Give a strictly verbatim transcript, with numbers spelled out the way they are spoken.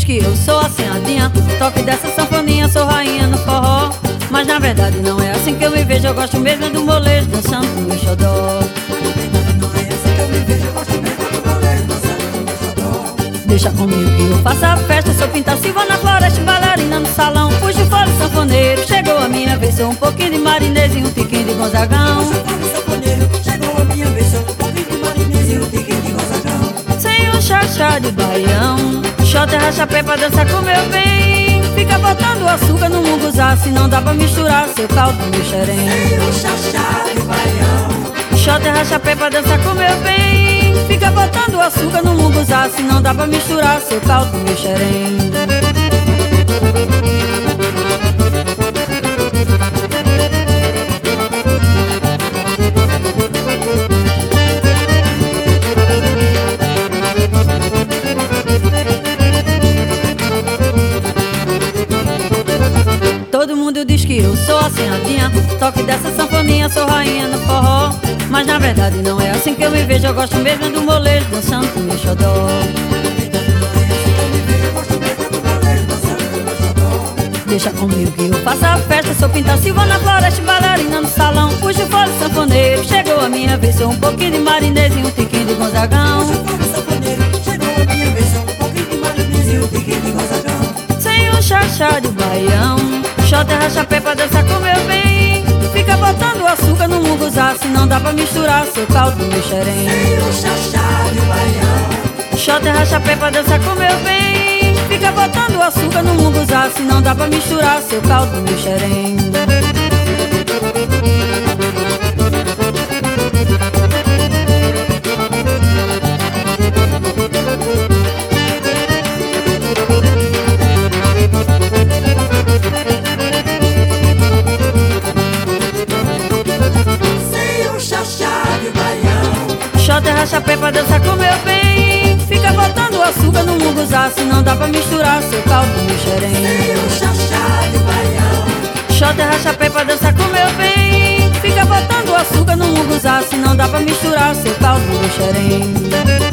que eu sou assanhadinha, toque dessa sanfoninha, sou rainha no forró. Mas na verdade não é assim que eu me vejo, eu gosto mesmo do molejo dançando com meu xodó. Não é assim que eu me vejo, eu gosto mesmo do molejo dançando com meu xodó. Deixa comigo que eu faço a festa, sou Pinta Silva na floresta, bailarina no salão, puxo fole sanfoneiro. Chegou a minha vez, sou um pouquinho de marinês e um tiquinho de gonzagão. Puxo fole sanfoneiro, chegou a minha vez, sou um pouquinho de marinês e um tiquinho de gonzagão. Sem um chachá de baião, xota e rachapé pra dançar com meu bem. Fica botando açúcar no munguzá, se não dá pra misturar seu caldo no meu xerém. Sem um chachá de baião, xota e rachapé pra dançar com meu bem. Fica botando açúcar no munguzá, se não dá pra misturar seu caldo no meu xerém. Todo mundo diz que eu sou assanhadinha, toque dessa sanfoninha, sou rainha no forró. Mas na verdade não é assim que eu me vejo, eu gosto mesmo do molejo dançando com meu xodó. Deixa comigo que eu faço a festa, sou Pinta Silva na floresta, bailarina no salão, puxo fole sanfoneiro. Chegou a minha vez, sou um pouquinho de marinês e um tiquinho de gonzagão. puxo fole sanfoneiro, chegou a minha vez, sou um pouquinho de marinês e um tiquinho de gonzagão. Sem um chachá de baião, xota e rachapé pra dançar com meu bem. Fica botando açúcar no munguzá, se não dá pra misturar seu caldo no meu xerém. Sem um chachá de baião, xota e rachapé pra dançar com meu bem. Fica botando açúcar no munguzá, se não dá pra misturar seu caldo no meu xerém. Xota e rachapé pra dançar com meu bem. Fica botando açúcar no munguzá, se não dá pra misturar seu caldo no meu xerém. sem um chachá de baião, Xota e rachapé pra dançar com meu bem. Fica botando açúcar no munguzá, se não dá pra misturar seu caldo no meu xerém.